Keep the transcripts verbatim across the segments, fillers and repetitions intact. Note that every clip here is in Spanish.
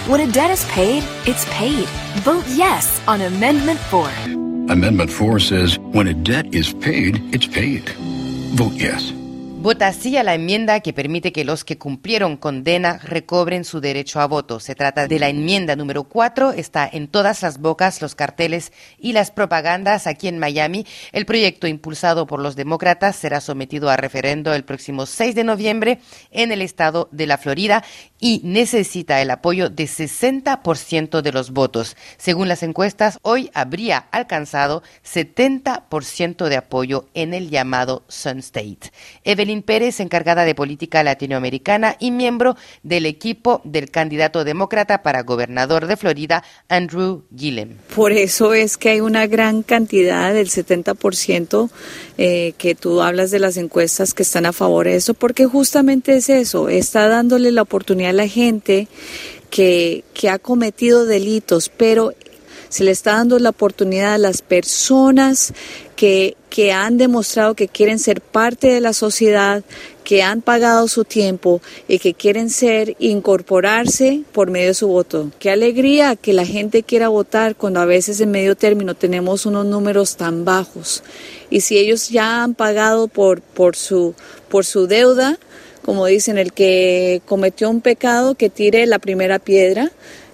When a debt is paid, it's paid. Vote yes on Amendment four. Amendment four says, when a debt is paid, it's paid. Vote yes. Vota sí a la enmienda que permite que los que cumplieron condena recobren su derecho a voto. Se trata de la enmienda número cuatro, está en todas las bocas, los carteles y las propagandas aquí en Miami. El proyecto impulsado por los demócratas será sometido a referendo el próximo seis de noviembre en el estado de la Florida y necesita el apoyo de sesenta por ciento de los votos. Según las encuestas, hoy habría alcanzado setenta por ciento de apoyo en el llamado Sun State. Evelyn Pérez, encargada de política latinoamericana y miembro del equipo del candidato demócrata para gobernador de Florida, Andrew Gillum. Por eso es que hay una gran cantidad del setenta por ciento eh, que tú hablas de las encuestas que están a favor de eso, porque justamente es eso, está dándole la oportunidad a la gente que, que ha cometido delitos, pero se le está dando la oportunidad a las personas que, que han demostrado que quieren ser parte de la sociedad, que han pagado su tiempo y que quieren ser, incorporarse por medio de su voto. Qué alegría que la gente quiera votar cuando a veces en medio término tenemos unos números tan bajos. Y si ellos ya han pagado por, por su, por su deuda, como dicen, el que cometió un pecado que tire la primera piedra.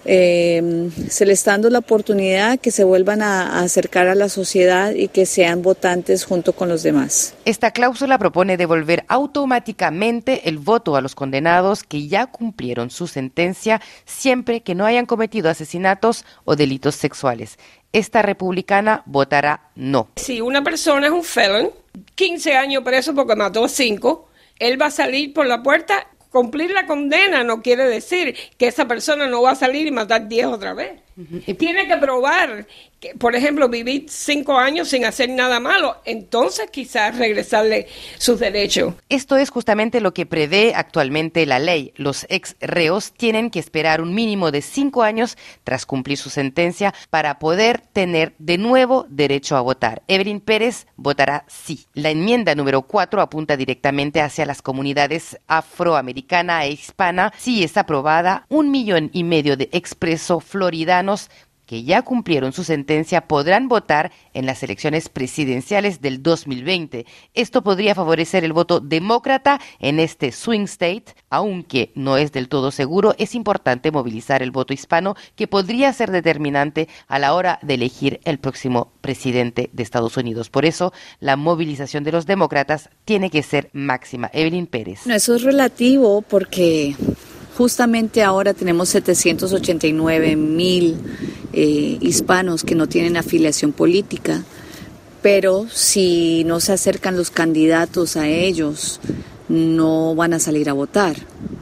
Eh, se les está dando la oportunidad que se vuelvan a, a acercar a la sociedad y que sean votantes junto con los demás. Esta cláusula propone devolver automáticamente el voto a los condenados que ya cumplieron su sentencia siempre que no hayan cometido asesinatos o delitos sexuales. Esta republicana votará no. Si una persona es un felon, quince años preso porque mató a cinco, él va a salir por la puerta. Cumplir la condena no quiere decir que esa persona no va a salir y matar diez otra vez. Uh-huh. Tiene que probar que, por ejemplo, vivir cinco años sin hacer nada malo, entonces quizás regresarle sus derechos. Esto es justamente lo que prevé actualmente la ley. Los ex reos tienen que esperar un mínimo de cinco años tras cumplir su sentencia para poder tener de nuevo derecho a votar. Evelyn Pérez votará sí. La enmienda número cuatro apunta directamente hacia las comunidades afroamericana e hispana. Si es aprobada, un millón y medio de expreso floridanos que ya cumplieron su sentencia podrán votar en las elecciones presidenciales del dos mil veinte. Esto podría favorecer el voto demócrata en este swing state, aunque no es del todo seguro. Es importante movilizar el voto hispano, que podría ser determinante a la hora de elegir el próximo presidente de Estados Unidos. Por eso, la movilización de los demócratas tiene que ser máxima. Evelyn Pérez. No, eso es relativo porque justamente ahora tenemos setecientos ochenta y nueve mil eh, hispanos que no tienen afiliación política, pero si no se acercan los candidatos a ellos, no van a salir a votar.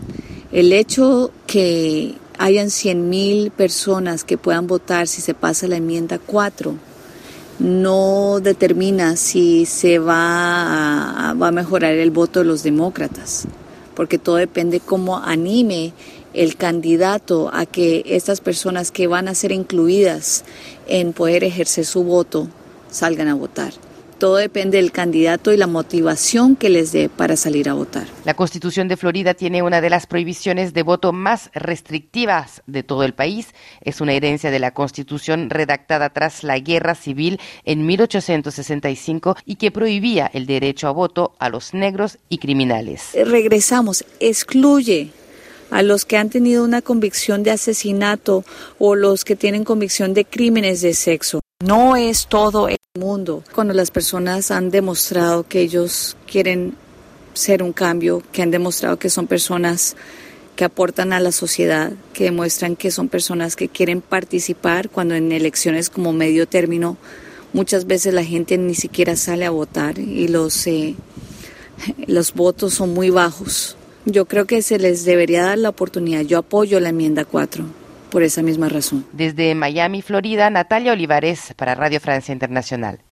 El hecho que hayan cien mil personas que puedan votar si se pasa la enmienda cuatro no determina si se va a, va a mejorar el voto de los demócratas, porque todo depende cómo anime el candidato a que estas personas que van a ser incluidas en poder ejercer su voto salgan a votar. Todo depende del candidato y la motivación que les dé para salir a votar. La Constitución de Florida tiene una de las prohibiciones de voto más restrictivas de todo el país. Es una herencia de la Constitución redactada tras la Guerra Civil en mil ochocientos sesenta y cinco y que prohibía el derecho a voto a los negros y criminales. Regresamos, excluye a los que han tenido una convicción de asesinato o los que tienen convicción de crímenes de sexo. No es todo el mundo. Cuando las personas han demostrado que ellos quieren ser un cambio, que han demostrado que son personas que aportan a la sociedad, que demuestran que son personas que quieren participar, cuando en elecciones como medio término muchas veces la gente ni siquiera sale a votar y los, eh, los votos son muy bajos. Yo creo que se les debería dar la oportunidad. Yo apoyo la enmienda cuatro. Por esa misma razón. Desde Miami, Florida, Natalia Olivares para Radio Francia Internacional.